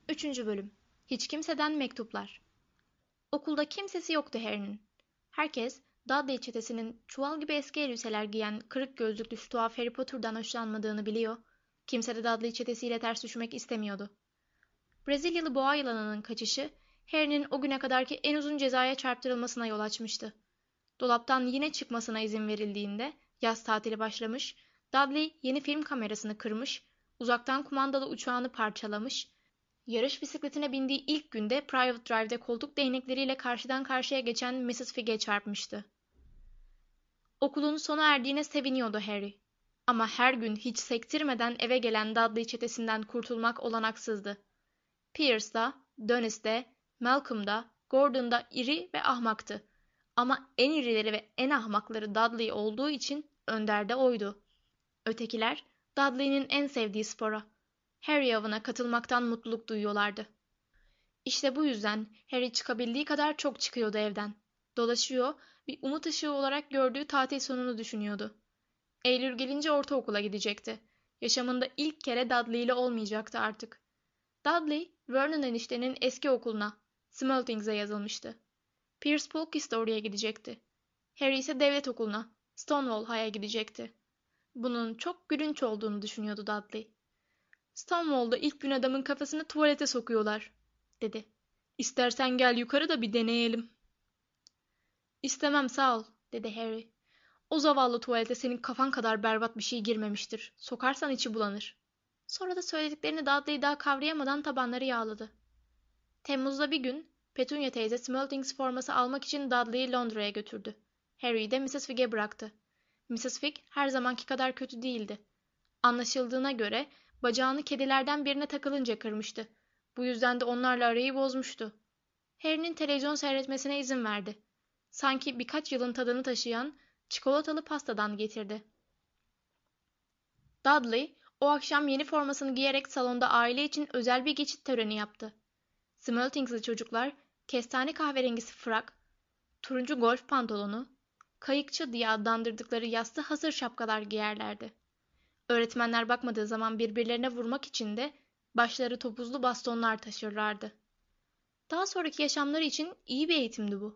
Üçüncü bölüm. Hiç kimseden mektuplar. Okulda kimsesi yoktu Harry'nin. Herkes, Dudley çetesinin çuval gibi eski elbiseler giyen kırık gözlüklü şu tuhaf Harry Potter'dan hoşlanmadığını biliyor. Kimse de Dudley çetesiyle ters düşmek istemiyordu. Brezilyalı boğa yılanının kaçışı, Harry'nin o güne kadarki en uzun cezaya çarptırılmasına yol açmıştı. Dolaptan yine çıkmasına izin verildiğinde, yaz tatili başlamış, Dudley yeni film kamerasını kırmış, uzaktan kumandalı uçağını parçalamış, yarış bisikletine bindiği ilk günde Private Drive'de koltuk değnekleriyle karşıdan karşıya geçen Mrs. Figg'e çarpmıştı. Okulun sona erdiğine seviniyordu Harry. Ama her gün hiç sektirmeden eve gelen Dudley çetesinden kurtulmak olanaksızdı. Pierce da, Dennis de, Malcolm da, Gordon da iri ve ahmaktı. Ama en irileri ve en ahmakları Dudley olduğu için önderde oydu. Ötekiler, Dudley'nin en sevdiği spora, Harry avına katılmaktan mutluluk duyuyorlardı. İşte bu yüzden Harry çıkabildiği kadar çok çıkıyordu evden. Dolaşıyor, bir umut ışığı olarak gördüğü tatil sonunu düşünüyordu. Eylül gelince ortaokula gidecekti. Yaşamında ilk kere Dudley ile olmayacaktı artık. Dudley, Vernon eniştenin eski okuluna, Smeltings'e yazılmıştı. Pierce Polkis de oraya gidecekti. Harry ise devlet okuluna, Stonewall High'a gidecekti. Bunun çok gülünç olduğunu düşünüyordu Dudley. Stonewall'da ilk gün adamın kafasını tuvalete sokuyorlar, dedi. İstersen gel yukarı da bir deneyelim. İstemem sağ ol, dedi Harry. O zavallı tuvalete senin kafan kadar berbat bir şey girmemiştir. Sokarsan içi bulanır. Sonra da söylediklerini Dudley daha kavrayamadan tabanları yağladı. Temmuz'da bir gün Petunia teyze Smeltings forması almak için Dudley'i Londra'ya götürdü. Harry'i de Mrs. Figg'e bıraktı. Mrs. Figg her zamanki kadar kötü değildi. Anlaşıldığına göre bacağını kedilerden birine takılınca kırmıştı. Bu yüzden de onlarla arayı bozmuştu. Harry'nin televizyon seyretmesine izin verdi. Sanki birkaç yılın tadını taşıyan çikolatalı pastadan getirdi. Dudley o akşam yeni formasını giyerek salonda aile için özel bir geçit töreni yaptı. Smeltings'li çocuklar kestane kahverengisi frak, turuncu golf pantolonu, kayıkçı diye adlandırdıkları yastı hasır şapkalar giyerlerdi. Öğretmenler bakmadığı zaman birbirlerine vurmak için de başları topuzlu bastonlar taşırlardı. Daha sonraki yaşamları için iyi bir eğitimdi bu.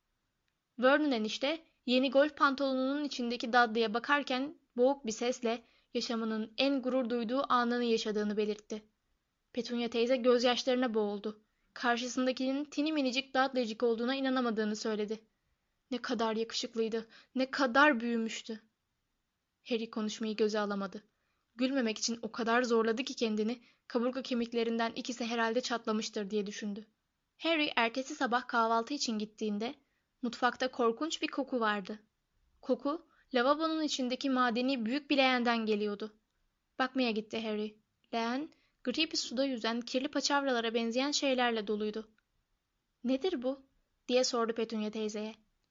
Vernon enişte yeni golf pantolonunun içindeki Dudley'e bakarken boğuk bir sesle yaşamının en gurur duyduğu anını yaşadığını belirtti. Petunia teyze gözyaşlarına boğuldu. Karşısındakinin tini minicik Dudley'cik olduğuna inanamadığını söyledi. Ne kadar yakışıklıydı, ne kadar büyümüştü. Harry konuşmayı göze alamadı. Gülmemek için o kadar zorladı ki kendini, kaburga kemiklerinden ikisi herhalde çatlamıştır diye düşündü. Harry ertesi sabah kahvaltı için gittiğinde mutfakta korkunç bir koku vardı. Koku, lavabonun içindeki madeni büyük bir leğenden geliyordu. Bakmaya gitti Harry. Leğen, gri bir suda yüzen kirli paçavralara benzeyen şeylerle doluydu. "Nedir bu?" diye sordu Petunia teyzeye.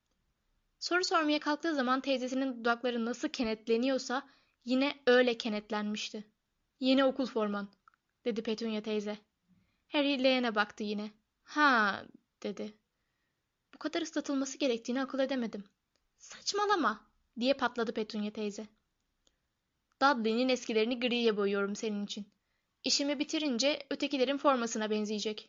Soru sormaya kalktığı zaman teyzesinin dudakları nasıl kenetleniyorsa yine öyle kenetlenmişti. "Yeni okul forman," dedi Petunia teyze. Harry leğene baktı yine. "Ha," dedi. "Bu kadar ıslatılması gerektiğini akıl edemedim." "Saçmalama," diye patladı Petunia teyze. "Dudley'nin eskilerini griye boyuyorum senin için. İşimi bitirince ötekilerin formasına benzeyecek."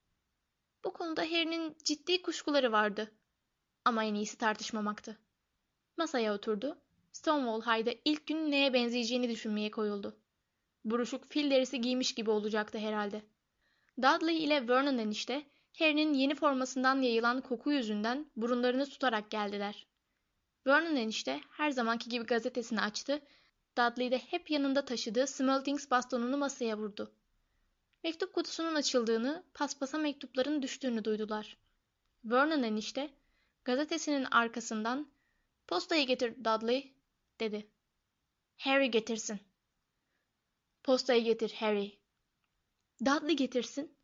Bu konuda Harry'nin ciddi kuşkuları vardı. Ama en iyisi tartışmamaktı. Masaya oturdu. Stonewall High'da ilk gün neye benzeyeceğini düşünmeye koyuldu. Buruşuk fil derisi giymiş gibi olacaktı herhalde. Dudley ile Vernon enişte Harry'nin yeni formasından yayılan koku yüzünden burunlarını tutarak geldiler. Vernon enişte her zamanki gibi gazetesini açtı. Dudley de hep yanında taşıdığı Smeltings bastonunu masaya vurdu. Mektup kutusunun açıldığını, paspasa mektupların düştüğünü duydular. Vernon enişte gazetesinin arkasından "Postayı getir Dudley," dedi. "Harry getirsin." "Postayı getir Harry." "Dudley getirsin."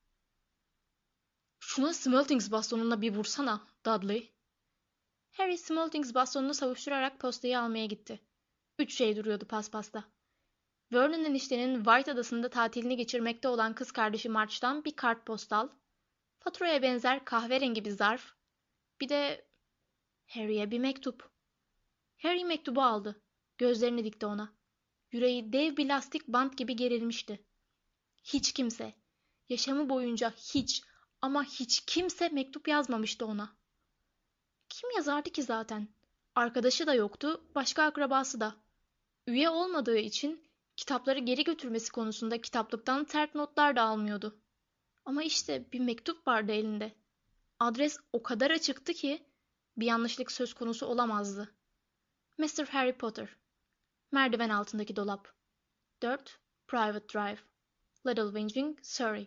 "Şuna Smeltings bastonuna bir vursana Dudley." Harry Smeltings bastonunu savuşturarak postayı almaya gitti. 3 şey duruyordu paspasta. Vernon eniştenin White Adası'nda tatilini geçirmekte olan kız kardeşi March'tan bir kartpostal, faturaya benzer kahverengi bir zarf, bir de Harry'e bir mektup. Harry mektubu aldı. Gözlerini dikti ona. Yüreği dev bir lastik bant gibi gerilmişti. Hiç kimse, Yaşamı boyunca hiç ama hiç kimse mektup yazmamıştı ona. Kim yazardı ki zaten? Arkadaşı da yoktu, başka akrabası da. Üye olmadığı için kitapları geri götürmesi konusunda kitaplıktan sert notlar da almıyordu. Ama işte bir mektup vardı elinde. Adres o kadar açıktı ki bir yanlışlık söz konusu olamazdı. Mr. Harry Potter. Merdiven altındaki dolap. 4. Private Drive. Little Whinging, Surrey.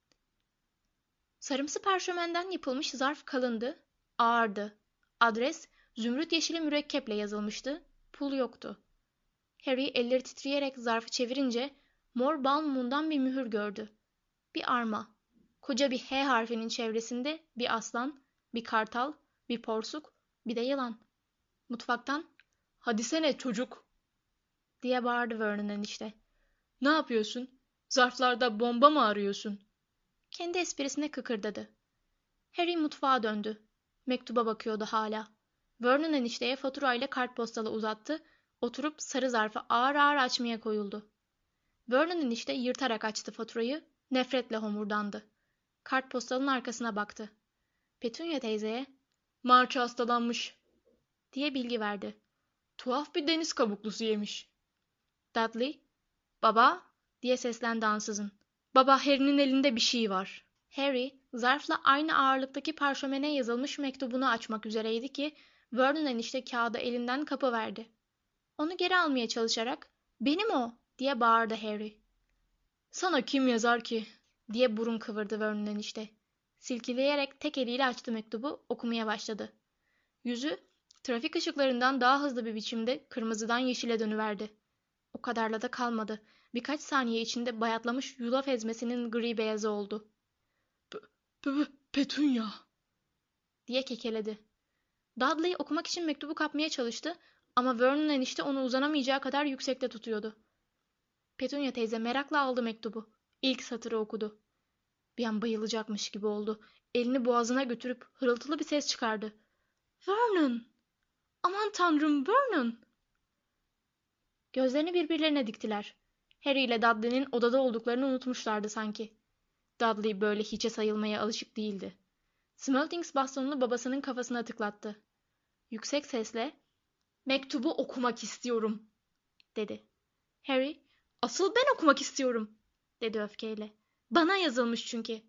Sarımsı parşömenden yapılmış zarf kalındı, ağırdı. Adres zümrüt yeşili mürekkeple yazılmıştı. Pul yoktu. Harry elleri titreyerek zarfı çevirince mor bal mumundan bir mühür gördü. Bir arma. Koca bir H harfinin çevresinde bir aslan, bir kartal, bir porsuk, bir de yılan. Mutfaktan "Hadi sene çocuk!" diye bağırdı Vernon enişte. "Ne yapıyorsun? Zarflarda bomba mı arıyorsun?" Kendi esprisine kıkırdadı. Harry mutfağa döndü. Mektuba bakıyordu hala. Vernon enişteye faturayla kartpostalı uzattı, oturup sarı zarfı ağır ağır açmaya koyuldu. Vernon enişte yırtarak açtı faturayı, nefretle homurdandı. Kartpostalın arkasına baktı. Petunia teyzeye "March hastalanmış" diye bilgi verdi. "Tuhaf bir deniz kabuklusu yemiş." Dudley, "Baba," diye seslendi ansızın. "Baba, Harry'nin elinde bir şey var." Harry, zarfla aynı ağırlıktaki parşömene yazılmış mektubunu açmak üzereydi ki Vernon enişte kağıdı elinden kapıverdi. Onu geri almaya çalışarak "Benim o!" diye bağırdı Harry. "Sana kim yazar ki?" diye burun kıvırdı Vernon enişte. Silkeleyerek tek eliyle açtı mektubu, okumaya başladı. Yüzü trafik ışıklarından daha hızlı bir biçimde kırmızıdan yeşile dönüverdi. O kadarla da kalmadı. Birkaç saniye içinde bayatlamış yulaf ezmesinin gri beyazı oldu. "Petunia!" diye kekeledi. Dudley okumak için mektubu kapmaya çalıştı ama Vernon enişte onu uzanamayacağı kadar yüksekte tutuyordu. Petunia teyze merakla aldı mektubu. İlk satırı okudu. Bir an bayılacakmış gibi oldu. Elini boğazına götürüp hırıltılı bir ses çıkardı. "Vernon! Aman tanrım, Vernon!" Gözlerini birbirlerine diktiler. Harry ile Dudley'nin odada olduklarını unutmuşlardı sanki. Dudley böyle hiçe sayılmaya alışık değildi. Smeltings bastonunu babasının kafasına tıklattı. Yüksek sesle "Mektubu okumak istiyorum," dedi. Harry, "Asıl ben okumak istiyorum," dedi öfkeyle. "Bana yazılmış çünkü."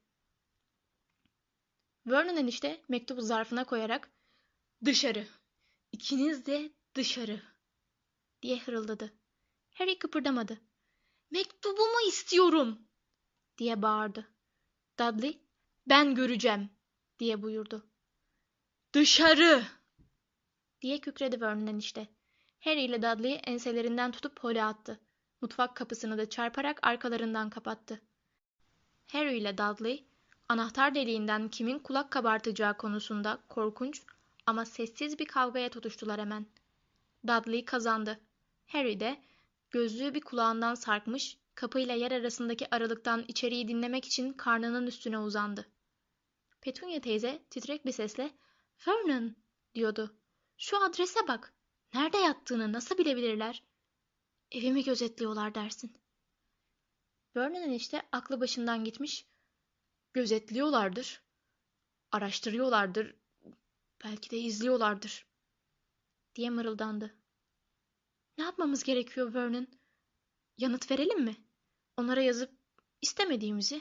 Vernon enişte mektubu zarfına koyarak "Dışarı, İkiniz de dışarı," diye hırıldadı. Harry kıpırdamadı. "Mektubumu istiyorum," diye bağırdı. Dudley, "Ben göreceğim," diye buyurdu. "Dışarı!" diye kükredi Vernon enişte. Harry ile Dudley'i enselerinden tutup hole attı. Mutfak kapısını da çarparak arkalarından kapattı. Harry ile Dudley, anahtar deliğinden kimin kulak kabartacağı konusunda korkunç ama sessiz bir kavgaya tutuştular hemen. Dudley kazandı. Harry de gözlüğü bir kulağından sarkmış, kapıyla yer arasındaki aralıktan içeriği dinlemek için karnının üstüne uzandı. Petunia teyze titrek bir sesle "Vernon," diyordu. "Şu adrese bak. Nerede yattığını nasıl bilebilirler? Evimi gözetliyorlar dersin." Vernon enişte aklı başından gitmiş. "Gözetliyorlardır. Araştırıyorlardır. Belki de izliyorlardır," diye mırıldandı. "Ne yapmamız gerekiyor Vernon? Yanıt verelim mi? Onlara yazıp istemediğimizi?"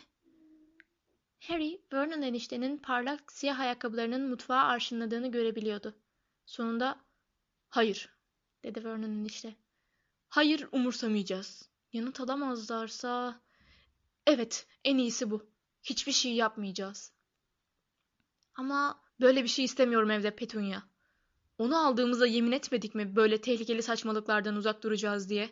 Harry, Vernon eniştenin parlak siyah ayakkabılarının mutfağa arşınladığını görebiliyordu. Sonunda "Hayır," dedi Vernon enişte. "Hayır, umursamayacağız. Yanıt alamazlarsa... Evet, en iyisi bu. Hiçbir şey yapmayacağız." "Ama böyle bir şey istemiyorum evde Petunia. Onu aldığımıza yemin etmedik mi böyle tehlikeli saçmalıklardan uzak duracağız diye?"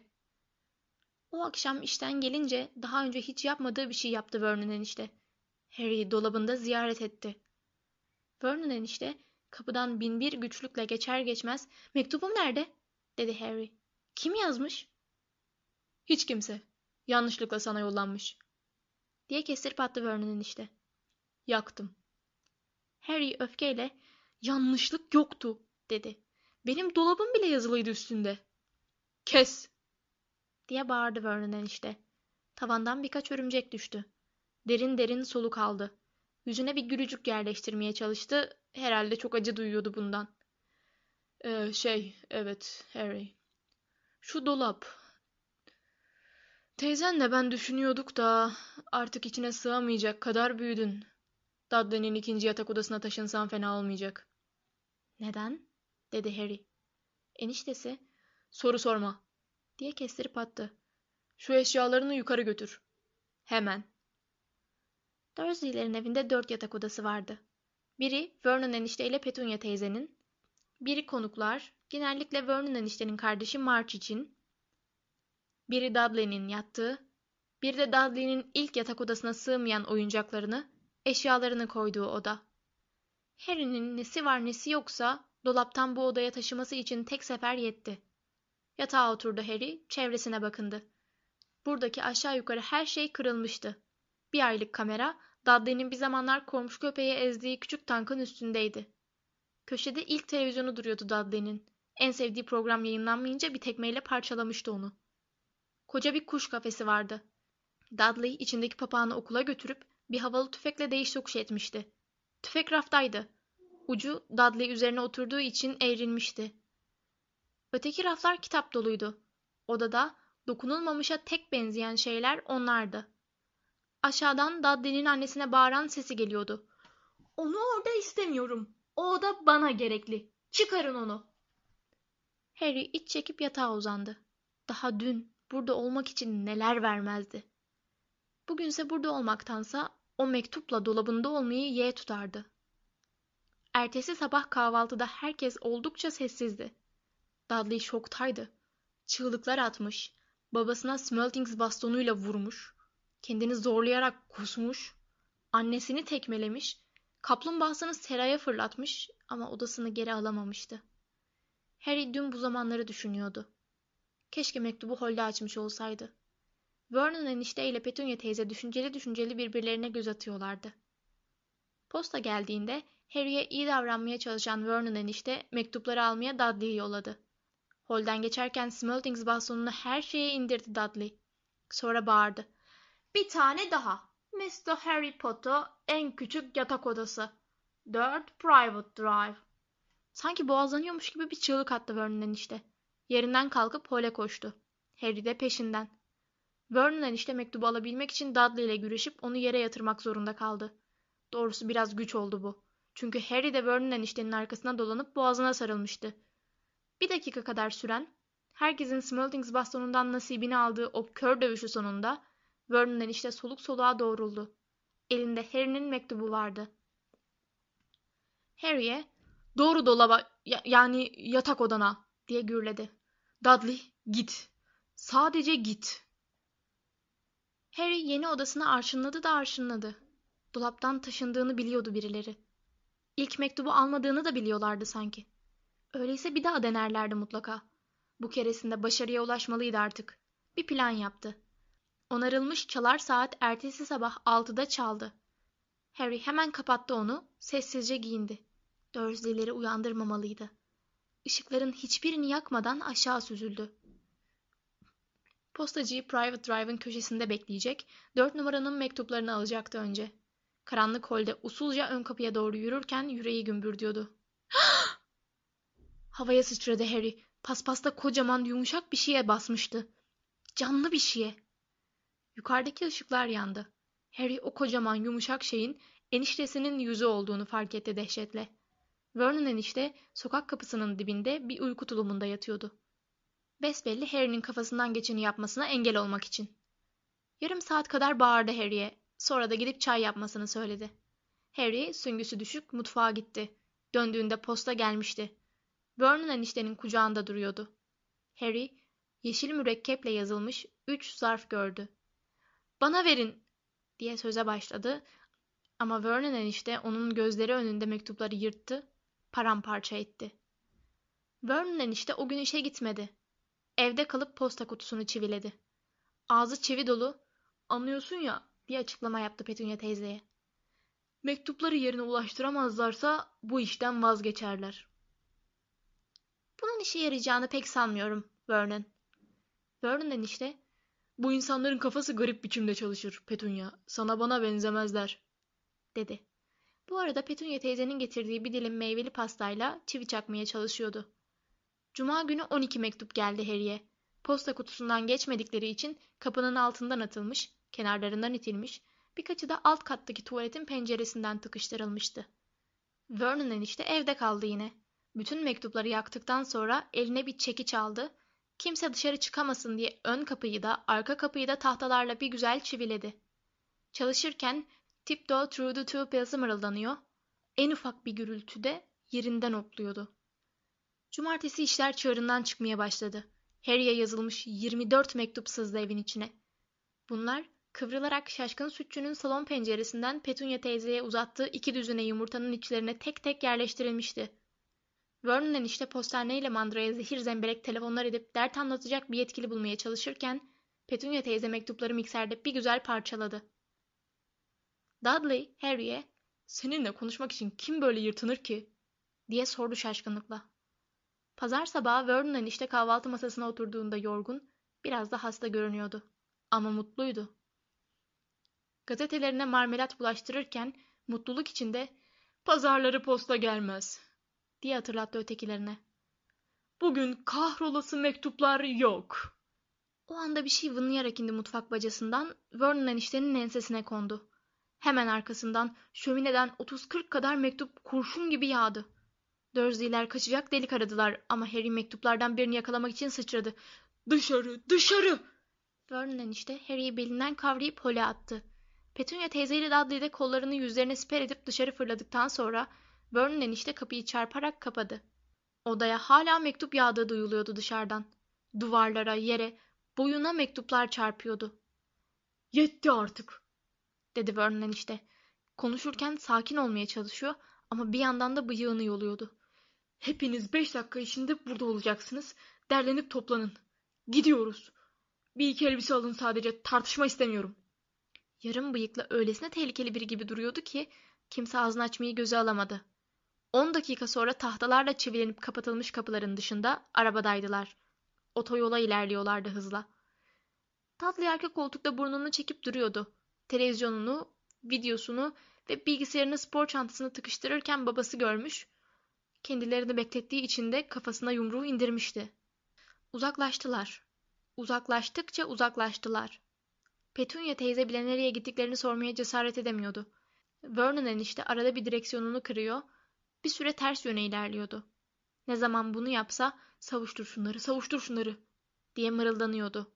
O akşam işten gelince daha önce hiç yapmadığı bir şey yaptı Vernon enişte. Harry'i dolabında ziyaret etti. Vernon enişte kapıdan binbir güçlükle geçer geçmez "Mektubum nerede?" dedi Harry. "Kim yazmış?" "Hiç kimse. Yanlışlıkla sana yollanmış," diye kestirip attı Vernon enişte. "Yaktım." Harry öfkeyle "Yanlışlık yoktu," dedi. "Benim dolabım bile yazılıydı üstünde." "Kes!" diye bağırdı Vernon enişte. Tavandan birkaç örümcek düştü. Derin derin soluk aldı. Yüzüne bir gülücük yerleştirmeye çalıştı. Herhalde çok acı duyuyordu bundan. Evet Harry. Şu dolap. Teyzenle ben düşünüyorduk da artık içine sığamayacak kadar büyüdün. Dudley'nin ikinci yatak odasına taşınsan fena olmayacak. Neden? Dedi Harry. Eniştesi, soru sorma diye kestirip attı. Şu eşyalarını yukarı götür. Hemen. Dursley'lerin evinde 4 yatak odası vardı. Biri Vernon enişte ile Petunia teyzenin, biri konuklar, genellikle Vernon eniştenin kardeşi March için, biri Dudley'nin yattığı, bir de Dudley'nin ilk yatak odasına sığmayan oyuncaklarını, eşyalarını koyduğu oda. Harry'nin nesi var nesi yoksa dolaptan bu odaya taşıması için tek sefer yetti. Yatağa oturdu Harry, çevresine bakındı. Buradaki aşağı yukarı her şey kırılmıştı. Bir aylık kamera, Dudley'nin bir zamanlar komşu köpeği ezdiği küçük tankın üstündeydi. Köşede ilk televizyonu duruyordu Dudley'nin. En sevdiği program yayınlanmayınca bir tekmeyle parçalamıştı onu. Koca bir kuş kafesi vardı. Dudley içindeki papağanı okula götürüp bir havalı tüfekle değiş tokuş etmişti. Tüfek raftaydı. Ucu Dudley üzerine oturduğu için eğrilmişti. Öteki raflar kitap doluydu. Odada dokunulmamışa tek benzeyen şeyler onlardı. Aşağıdan Dudley'nin annesine bağıran sesi geliyordu. Onu orada istemiyorum. O oda bana gerekli. Çıkarın onu. Harry iç çekip yatağa uzandı. Daha dün burada olmak için neler vermezdi. Bugünse burada olmaktansa o mektupla dolabında olmayı yeğe tutardı. Ertesi sabah kahvaltıda herkes oldukça sessizdi. Dudley şoktaydı. Çığlıklar atmış, babasına Smeltings bastonuyla vurmuş, kendini zorlayarak kusmuş, annesini tekmelemiş, kaplumbağasını seraya fırlatmış ama odasını geri alamamıştı. Harry dün bu zamanları düşünüyordu. Keşke mektubu holde açmış olsaydı. Vernon enişte ile Petunia teyze düşünceli düşünceli birbirlerine göz atıyorlardı. Posta geldiğinde Harry'e iyi davranmaya çalışan Vernon enişte mektupları almaya Dudley'i yolladı. Holden geçerken Smeltings bastonunu her şeye indirdi Dudley. Sonra bağırdı. Bir tane daha. Mr. Harry Potter en küçük yatak odası. 4 Private Drive. Sanki boğazlanıyormuş gibi bir çığlık attı Vernon enişte. Yerinden kalkıp hole koştu. Harry de peşinden. Vernon enişte mektubu alabilmek için Dudley ile güreşip onu yere yatırmak zorunda kaldı. Doğrusu biraz güç oldu bu. Çünkü Harry de Vernon eniştenin arkasına dolanıp boğazına sarılmıştı. Bir dakika kadar süren, herkesin Smeltings bastonundan nasibini aldığı o kör dövüşü sonunda Vernon enişte soluk soluğa doğruldu. Elinde Harry'nin mektubu vardı. Harry'e doğru dolaba yani yatak odana diye gürledi. Dudley git. Sadece git. Harry yeni odasına arşınladı da arşınladı. Dolaptan taşındığını biliyordu birileri. İlk mektubu almadığını da biliyorlardı sanki. Öyleyse bir daha denerlerdi mutlaka. Bu keresinde başarıya ulaşmalıydı artık. Bir plan yaptı. Onarılmış çalar saat ertesi sabah 6'da çaldı. Harry hemen kapattı onu, sessizce giyindi. Dursley'leri uyandırmamalıydı. Işıkların hiçbirini yakmadan aşağı süzüldü. Postacıyı Private Drive'ın köşesinde bekleyecek, 4 numaranın mektuplarını alacaktı önce. Karanlık holde usulca ön kapıya doğru yürürken yüreği gümbürdüyordu. Havaya sıçradı Harry. Paspasta kocaman yumuşak bir şeye basmıştı. Canlı bir şeye. Yukarıdaki ışıklar yandı. Harry o kocaman yumuşak şeyin eniştesinin yüzü olduğunu fark etti dehşetle. Vernon enişte sokak kapısının dibinde bir uyku tulumunda yatıyordu. Besbelli Harry'nin kafasından geçeni yapmasına engel olmak için. Yarım saat kadar bağırdı Harry'e. Sonra da gidip çay yapmasını söyledi. Harry süngüsü düşük mutfağa gitti. Döndüğünde posta gelmişti. Vernon eniştenin kucağında duruyordu. Harry yeşil mürekkeple yazılmış 3 zarf gördü. Bana verin diye söze başladı ama Vernon enişte onun gözleri önünde mektupları yırttı, paramparça etti. Vernon enişte o gün işe gitmedi. Evde kalıp posta kutusunu çiviledi. Ağzı çivi dolu, anlıyorsun ya diye açıklama yaptı Petunia teyzeye. Mektupları yerine ulaştıramazlarsa bu işten vazgeçerler. Bunun işe yarayacağını pek sanmıyorum, Vernon. Vernon enişte, Bu insanların kafası garip biçimde çalışır Petunia. Sana bana benzemezler, dedi. Bu arada Petunia teyzenin getirdiği bir dilim meyveli pastayla çivi çakmaya çalışıyordu. Cuma günü 12 mektup geldi Harry'e. Posta kutusundan geçmedikleri için kapının altından atılmış, kenarlarından itilmiş, birkaçı da alt kattaki tuvaletin penceresinden tıkıştırılmıştı. Vernon enişte evde kaldı yine. Bütün mektupları yaktıktan sonra eline bir çekiç aldı. Kimse dışarı çıkamasın diye ön kapıyı da arka kapıyı da tahtalarla bir güzel çiviledi. Çalışırken "Tiptoe through the Tupiles'ı mırıldanıyor. En ufak bir gürültüde yerinden hopluyordu. Cumartesi işler çığırından çıkmaya başladı. Harry'e yazılmış 24 mektup sızdı evin içine. Bunlar kıvrılarak şaşkın sütçünün salon penceresinden Petunia teyzeye uzattığı 2 düzine yumurtanın içlerine tek tek yerleştirilmişti. Vernon enişte postaneyle mandraya zehir zemberek telefonlar edip dert anlatacak bir yetkili bulmaya çalışırken Petunia teyze mektupları mikserde bir güzel parçaladı. Dudley, Harry'e seninle konuşmak için kim böyle yırtınır ki? diye sordu şaşkınlıkla. Pazar sabahı Vernon enişte kahvaltı masasına oturduğunda yorgun, biraz da hasta görünüyordu. Ama mutluydu. Gazetelerine marmelat bulaştırırken mutluluk içinde "Pazarları posta gelmez," diye hatırlattı ötekilerine. "Bugün kahrolası mektuplar yok." O anda bir şey vınlayarak indi mutfak bacasından, Vernon eniştenin ensesine kondu. Hemen arkasından şömineden 30-40 kadar mektup kurşun gibi yağdı. Dursley'ler kaçacak delik aradılar ama Harry mektuplardan birini yakalamak için sıçradı. "Dışarı, dışarı!" Vernon enişte Harry'i belinden kavrayıp hole attı. Petunia teyzeyle Dudley de kollarını yüzlerine siper edip dışarı fırladıktan sonra Vernon enişte kapıyı çarparak kapadı. Odaya hala mektup yağdığı duyuluyordu dışarıdan. Duvarlara, yere, boyuna mektuplar çarpıyordu. "Yetti artık," dedi Vernon enişte. Konuşurken sakin olmaya çalışıyor ama bir yandan da bıyığını yoluyordu. "Hepiniz 5 dakika içinde burada olacaksınız. Derlenip toplanın. Gidiyoruz. Bir iki elbise alın sadece. Tartışma istemiyorum." Yarım bıyıklı öylesine tehlikeli biri gibi duruyordu ki kimse ağzını açmayı göze alamadı. 10 dakika sonra tahtalarla çivilenip kapatılmış kapıların dışında arabadaydılar. Otoyola ilerliyorlardı hızla. Tatlı arka koltukta burnunu çekip duruyordu. Televizyonunu, videosunu ve bilgisayarını spor çantasına tıkıştırırken babası görmüş, kendilerini beklettiği için de kafasına yumruğu indirmişti. Uzaklaştılar. Uzaklaştıkça uzaklaştılar. Petunia teyze bile nereye gittiklerini sormaya cesaret edemiyordu. Vernon enişte arada bir direksiyonunu kırıyor, bir süre ters yöne ilerliyordu. Ne zaman bunu yapsa savuştur şunları, savuştur şunları diye mırıldanıyordu.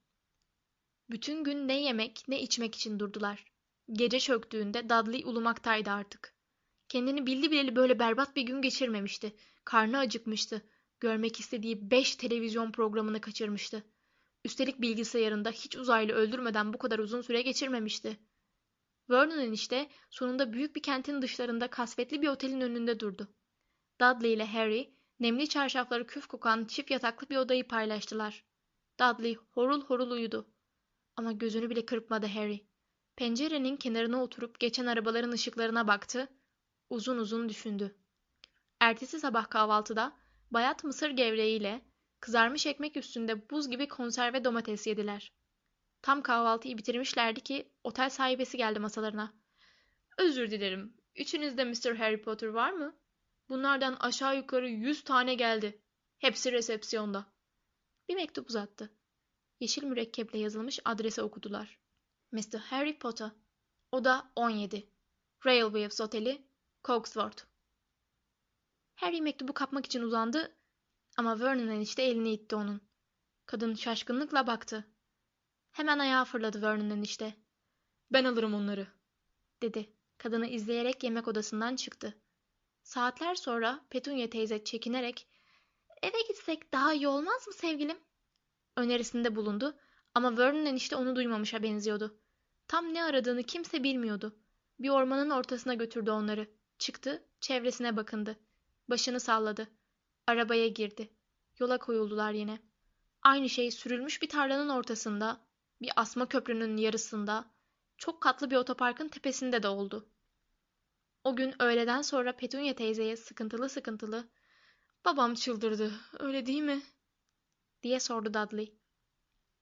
Bütün gün ne yemek ne içmek için durdular. Gece çöktüğünde Dudley ulumaktaydı artık. Kendini bildi bileli böyle berbat bir gün geçirmemişti. Karnı acıkmıştı. Görmek istediği 5 televizyon programını kaçırmıştı. Üstelik bilgisayarında hiç uzaylı öldürmeden bu kadar uzun süre geçirmemişti. Vernon enişte sonunda büyük bir kentin dışlarında kasvetli bir otelin önünde durdu. Dudley ile Harry, nemli çarşafları küf kokan çift yataklı bir odayı paylaştılar. Dudley horul horul uyudu. Ama gözünü bile kırpmadı Harry. Pencerenin kenarına oturup geçen arabaların ışıklarına baktı, uzun uzun düşündü. Ertesi sabah kahvaltıda bayat mısır gevreğiyle kızarmış ekmek üstünde buz gibi konserve domates yediler. Tam kahvaltıyı bitirmişlerdi ki otel sahibesi geldi masalarına. "Özür dilerim. İçinizde Mr. Harry Potter var mı? Bunlardan aşağı yukarı 100 tane geldi. Hepsi resepsiyonda." Bir mektup uzattı. Yeşil mürekkeple yazılmış adrese okudular. Mr. Harry Potter. Oda 17. Railways Oteli, Cogsworth. Harry mektubu kapmak için uzandı ama Vernon enişte elini itti onun. Kadın şaşkınlıkla baktı. Hemen ayağa fırladı Vernon enişte. "Ben alırım onları," dedi. Kadını izleyerek yemek odasından çıktı. Saatler sonra Petunia teyze çekinerek ''Eve gitsek daha iyi olmaz mı sevgilim?'' önerisinde bulundu ama Vernon enişte onu duymamışa benziyordu. Tam ne aradığını kimse bilmiyordu. Bir ormanın ortasına götürdü onları. Çıktı, çevresine bakındı. Başını salladı. Arabaya girdi. Yola koyuldular yine. Aynı şey sürülmüş bir tarlanın ortasında, bir asma köprünün yarısında, çok katlı bir otoparkın tepesinde de oldu. O gün öğleden sonra Petunia teyzeye sıkıntılı "Babam çıldırdı, öyle değil mi?" diye sordu Dudley.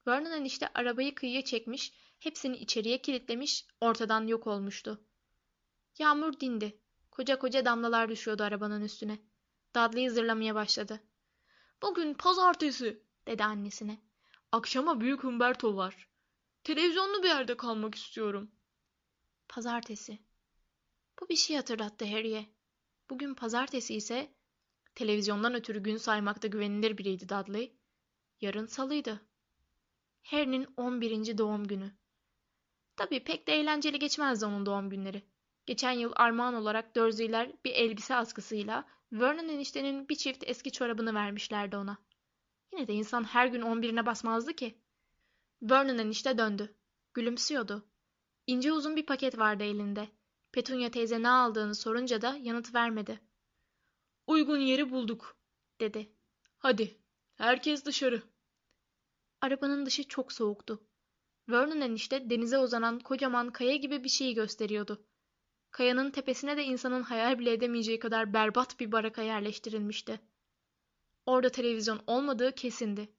Vernon enişte arabayı kıyıya çekmiş, hepsini içeriye kilitlemiş, ortadan yok olmuştu. Yağmur dindi. Koca koca damlalar düşüyordu arabanın üstüne. Dudley zırlamaya başladı. Bugün pazartesi, dedi annesine. akşama büyük Humberto var. Televizyonlu bir yerde kalmak istiyorum. Pazartesi. Bu bir şey hatırlattı Harry'e. Bugün pazartesi ise televizyondan ötürü gün saymakta güvenilir biriydi Dudley. Yarın salıydı. Harry'nin 11. doğum günü. Tabii pek de eğlenceli geçmezdi onun doğum günleri. Geçen yıl armağan olarak Dursley'ler bir elbise askısıyla Vernon eniştenin bir çift eski çorabını vermişlerdi ona. Yine de insan her gün 11'ine basmazdı ki. Vernon enişte döndü. Gülümsüyordu. İnce uzun bir paket vardı elinde. Petunia teyze ne aldığını sorunca da yanıt vermedi. Uygun yeri bulduk, dedi. Hadi, herkes dışarı. Arabanın dışı çok soğuktu. Vernon enişte denize uzanan kocaman kaya gibi bir şeyi gösteriyordu. Kayanın tepesine de insanın hayal bile edemeyeceği kadar berbat bir baraka yerleştirilmişti. Orada televizyon olmadığı kesindi.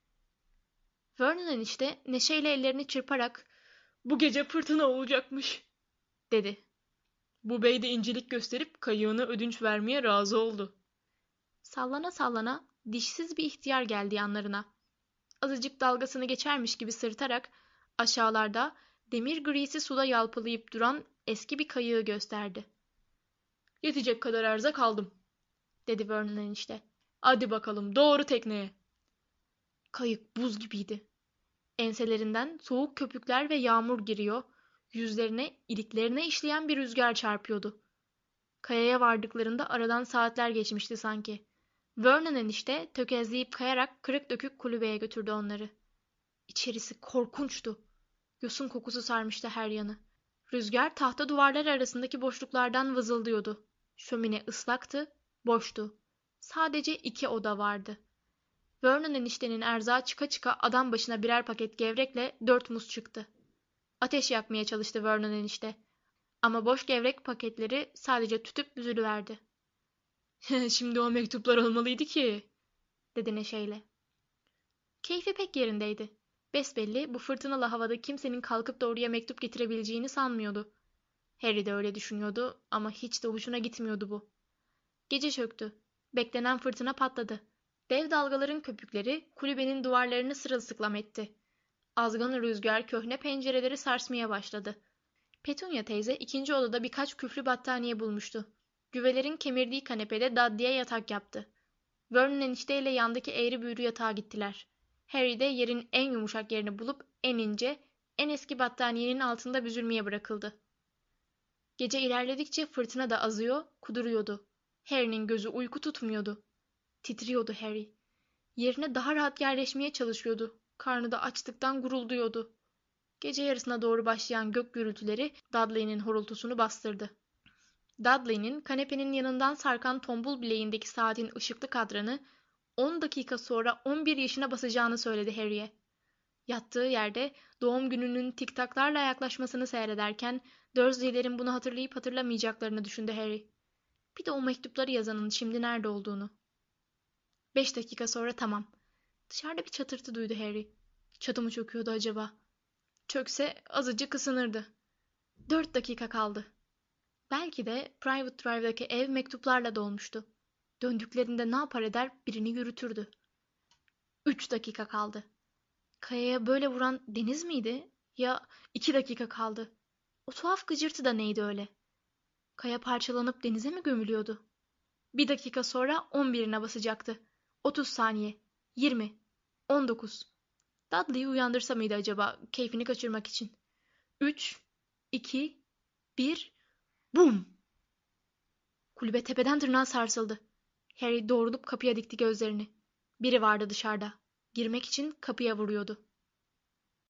Vernon enişte neşeyle ellerini çırparak "Bu gece fırtına olacakmış," dedi. Bu bey de incelik gösterip kayığını ödünç vermeye razı oldu. Sallana sallana dişsiz bir ihtiyar geldi yanlarına. Azıcık dalgasını geçermiş gibi sırıtarak aşağılarda demir grisi suda yalpalayıp duran eski bir kayığı gösterdi. "Yetecek kadar erzak aldım," dedi Vernon enişte. "Hadi bakalım doğru tekneye." Kayık buz gibiydi. Enselerinden soğuk köpükler ve yağmur giriyor, yüzlerine, iliklerine işleyen bir rüzgar çarpıyordu. Kayaya vardıklarında aradan saatler geçmişti sanki. Vernon enişte tökezleyip kayarak kırık dökük kulübeye götürdü onları. İçerisi korkunçtu. Yosun kokusu sarmıştı her yanı. Rüzgar tahta duvarlar arasındaki boşluklardan vızıldıyordu. Şömine ıslaktı, boştu. Sadece 2 oda vardı. Vernon eniştenin erzağı çıka çıka adam başına birer paket gevrekle 4 muz çıktı. Ateş yakmaya çalıştı Vernon enişte. Ama boş gevrek paketleri sadece tütüp büzülüverdi. "Şimdi o mektuplar olmalıydı ki," dedi neşeyle. Keyfi pek yerindeydi. Besbelli bu fırtınalı havada kimsenin kalkıp da oraya mektup getirebileceğini sanmıyordu. Harry de öyle düşünüyordu ama hiç de hoşuna gitmiyordu bu. Gece çöktü. Beklenen fırtına patladı. Dev dalgaların köpükleri kulübenin duvarlarını sırılsıklam etti. Azgın rüzgar köhne pencereleri sarsmaya başladı. Petunia teyze 2. odada birkaç küflü battaniye bulmuştu. Güvelerin kemirdiği kanepede Dudley'e yatak yaptı. Vernon enişteyle yandaki eğri büğrü yatağa gittiler. Harry de yerin en yumuşak yerini bulup en ince, en eski battaniyenin altında büzülmeye bırakıldı. Gece ilerledikçe fırtına da azıyor, kuduruyordu. Harry'nin gözü uyku tutmuyordu. Titriyordu Harry. Yerine daha rahat yerleşmeye çalışıyordu. Karnı da açlıktan gurulduyordu. Gece yarısına doğru başlayan gök gürültüleri Dudley'nin horultusunu bastırdı. Dudley'nin kanepenin yanından sarkan tombul bileğindeki saatin ışıklı kadranı 10 dakika sonra 11 yaşına basacağını söyledi Harry'e. Yattığı yerde doğum gününün tiktaklarla yaklaşmasını seyrederken Dursley'lerin bunu hatırlayıp hatırlamayacaklarını düşündü Harry. Bir de o mektupları yazanın şimdi nerede olduğunu. 5 dakika sonra tamam. Dışarıda bir çatırtı duydu Harry. Çatı mı çöküyordu acaba? Çökse azıcık ısınırdı. 4 dakika kaldı. Belki de Private Drive'daki ev mektuplarla dolmuştu. Döndüklerinde ne yapar eder birini yürütürdü. 3 dakika kaldı. Kayaya böyle vuran deniz miydi? Ya 2 dakika kaldı. O tuhaf gıcırtı da neydi öyle? Kaya parçalanıp denize mi gömülüyordu? 1 dakika sonra 11'ine basacaktı. 30 saniye. 20. 19. Dudley'i uyandırsa mıydı acaba keyfini kaçırmak için? 3, 2, 1. Bum! Kulübe tepeden tırnağa sarsıldı. Harry doğrulup kapıya dikti gözlerini. Biri vardı dışarıda. Girmek için kapıya vuruyordu.